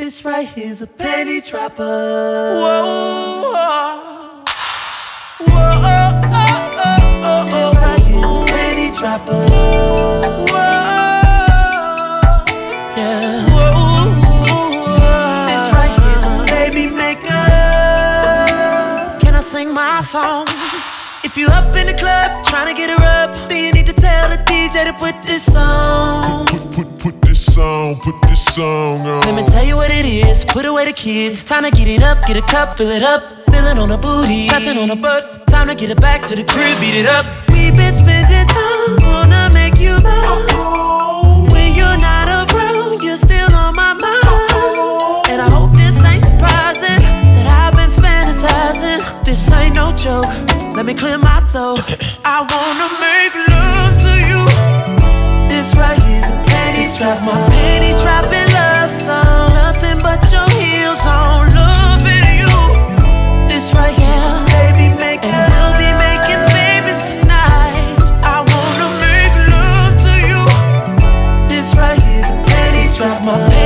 This right here's a panty dropper. Whoa, This right here's a panty dropper. Yeah. This right here's a baby maker. Can I sing my song? If you up in the club trying to get her up, then you need to tell the DJ to put this on. Put this song on. Let me tell you what it is. Put away the kids. Time to get it up, get a cup, fill it up. Feeling on her booty, touching on her butt. Time to get it back to the crib, beat it up. We been spending time, wanna make you mine. When you're not around, you're still on my mind. And I hope this ain't surprising that I've been fantasizing. This ain't no joke. Let me clear my throat. I wanna make love to you. This right here's a panty That's my dropper. panty dropping love song. Nothing but your heels on, loving you. This right here's a baby maker. And we'll be making babies tonight. I wanna make love to you. This right here's a panty That's my dropper.